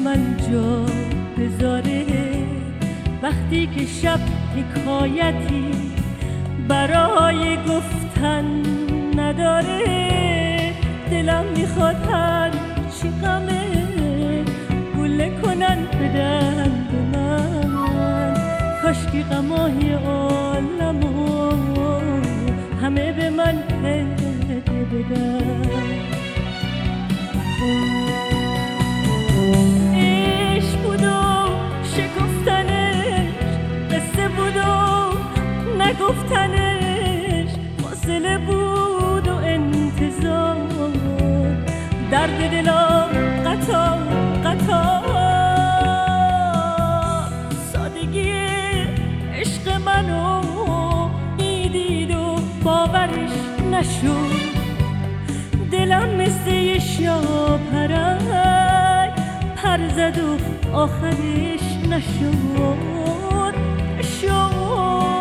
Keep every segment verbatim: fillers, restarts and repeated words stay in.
من جا بذاره، وقتی که شب حکایتی برای گفتن نداره. دلم میخواد هر چی غمه گله کنن بدن به من، کاشکی غمای عالمو همه به من پده بدن. عشق بود و شکفتنش، قصه بود و نگفتنش، فاصله بود و انتظار، درد دلم قطار قطار. سادگی عشق منو میدید و باورش نشد، دلم مثل یه شاه پرک پر زد و آخرش نشد نشد.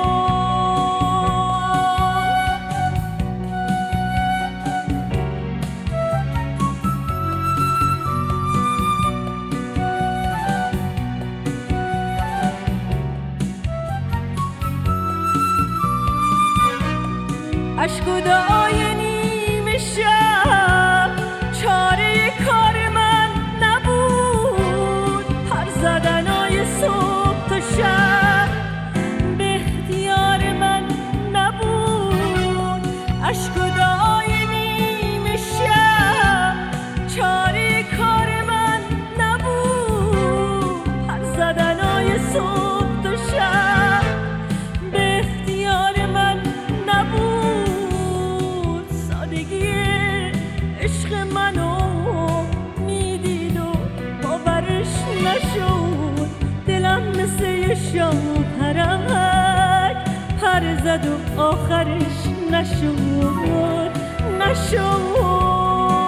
اشک و دعای نیمه شب چاره کار من نبود، پر زدنای صبح تا شب به اختیار من نبود. اشک و دعای نیمه شب چاره کار من نبود، پر زدنای صبح تا شب به اختیار من نبود. عشق منو میدید و باورش نشد، دلم مثل یه شاه پرک پر زد و آخرش نشد نشد.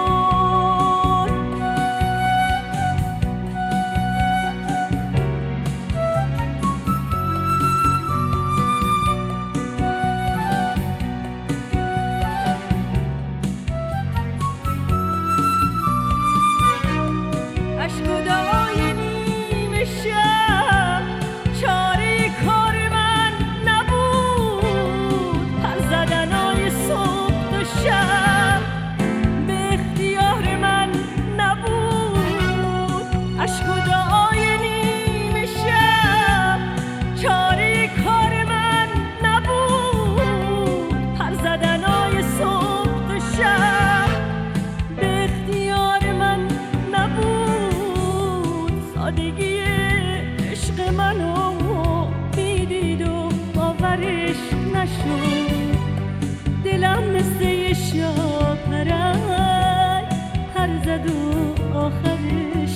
دلم مثل یه شاه پرک پر زد و آخرش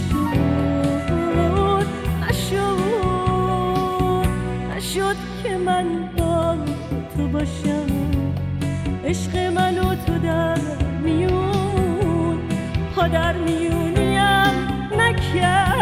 نشد نشد نشد که من با تو باشم. عشق من و تو در میون پا در میونیم نکرد.